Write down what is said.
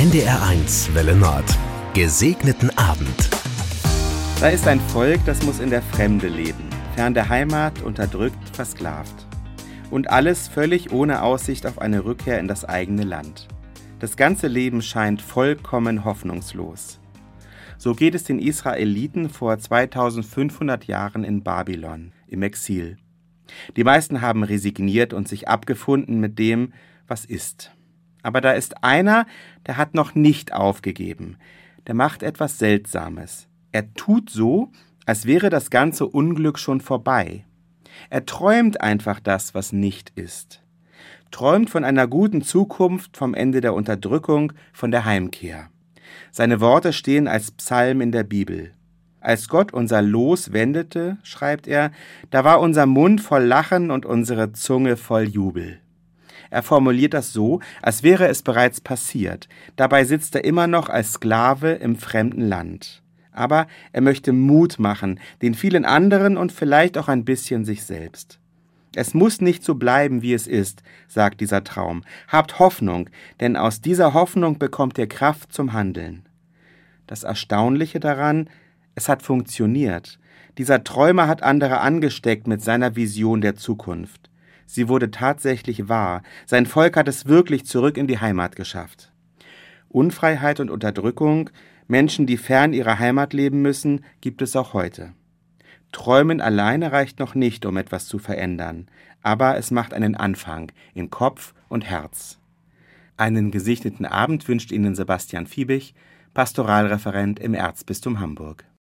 NDR1 Welle Nord. Gesegneten Abend. Da ist ein Volk, das muss in der Fremde leben, fern der Heimat, unterdrückt, versklavt. Und alles völlig ohne Aussicht auf eine Rückkehr in das eigene Land. Das ganze Leben scheint vollkommen hoffnungslos. So geht es den Israeliten vor 2500 Jahren in Babylon, im Exil. Die meisten haben resigniert und sich abgefunden mit dem, was ist. Aber da ist einer, der hat noch nicht aufgegeben. Der macht etwas Seltsames. Er tut so, als wäre das ganze Unglück schon vorbei. Er träumt einfach das, was nicht ist. Träumt von einer guten Zukunft, vom Ende der Unterdrückung, von der Heimkehr. Seine Worte stehen als Psalm in der Bibel. Als Gott unser Los wendete, schreibt er, da war unser Mund voll Lachen und unsere Zunge voll Jubel. Er formuliert das so, als wäre es bereits passiert. Dabei sitzt er immer noch als Sklave im fremden Land. Aber er möchte Mut machen, den vielen anderen und vielleicht auch ein bisschen sich selbst. Es muss nicht so bleiben, wie es ist, sagt dieser Traum. Habt Hoffnung, denn aus dieser Hoffnung bekommt ihr Kraft zum Handeln. Das Erstaunliche daran, es hat funktioniert. Dieser Träumer hat andere angesteckt mit seiner Vision der Zukunft. Sie wurde tatsächlich wahr. Sein Volk hat es wirklich zurück in die Heimat geschafft. Unfreiheit und Unterdrückung, Menschen, die fern ihrer Heimat leben müssen, gibt es auch heute. Träumen alleine reicht noch nicht, um etwas zu verändern, aber es macht einen Anfang in Kopf und Herz. Einen gesegneten Abend wünscht Ihnen Sebastian Fiebig, Pastoralreferent im Erzbistum Hamburg.